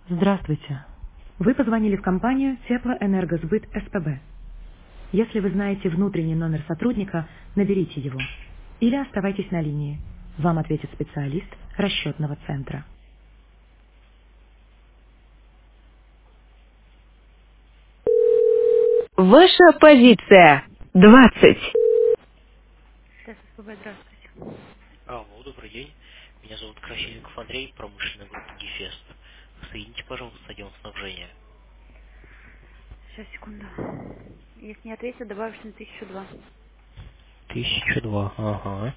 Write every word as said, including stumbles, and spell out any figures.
Здравствуйте. Вы позвонили в компанию Теплоэнергосбыт СПБ. Если вы знаете внутренний номер сотрудника, наберите его. Или оставайтесь на линии. Вам ответит специалист расчетного центра. Ваша позиция. Двадцать. ТССПБ, здравствуйте. Алло, добрый день. Меня зовут Красильников Андрей, промышленная группа Гефест. Соедините, пожалуйста, с отделом снабжения. Сейчас, секунду. Если не ответят, добавишь на тысячу два. Тысяча два, ага.